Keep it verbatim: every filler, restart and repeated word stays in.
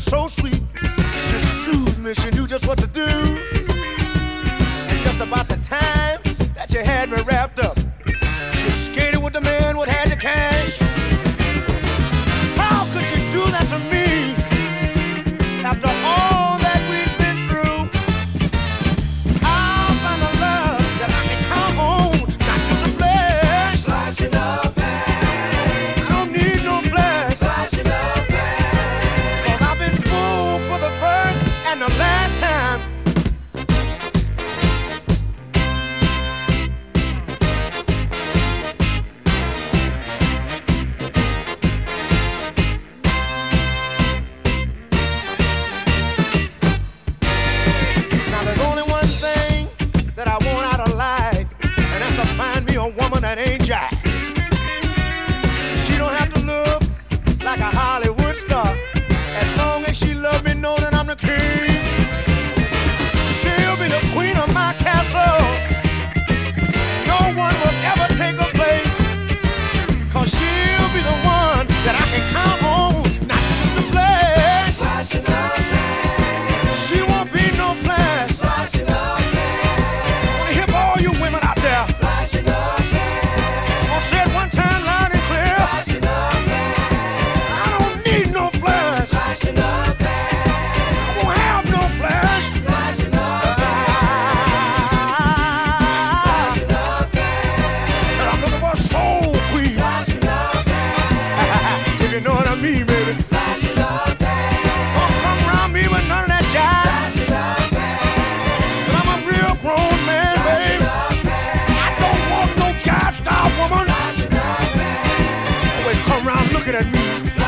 so sweet. She soothed me, she knew just what to do. And just about the time that she had me wrapped up, she skated with the man what had the cash. How could you do that to me? After all that we've been through, I'll find a love that I can count on, not just a flash. Flash in the pan. I don't need no flash. Flash in the pan. Cause I've been fooled for the first and the last time. Now there's only one thing that I want out of life, and that's to find me a woman that ain't jive. She don't have to look like a Hollywood star. As long as she love me, know that I'm the king. She'll be the queen of my castle. No one will ever take her place. Cause she'll be the one that I can count on, not just the flash. Flash in the pan. She won't be no flash. Flash in the pan. Wanna hear for all you women out there. Flash in the pan. Gonna say it one time loud and clear. Flash in the pan. I don't need no flash. Flash in the pan. I won't have no flash. Flash in the pan. Flash in the pan. Said I'm looking for a soul queen. Flash in the pan. If you know what I mean, baby. Flash in the pan. Don't come around me with none of that jive. Flash in the pan. 'Cause I'm a real grown man, Flash in baby. the pan. I don't want no jive style woman. Flash in the pan. Wait, come around looking at me.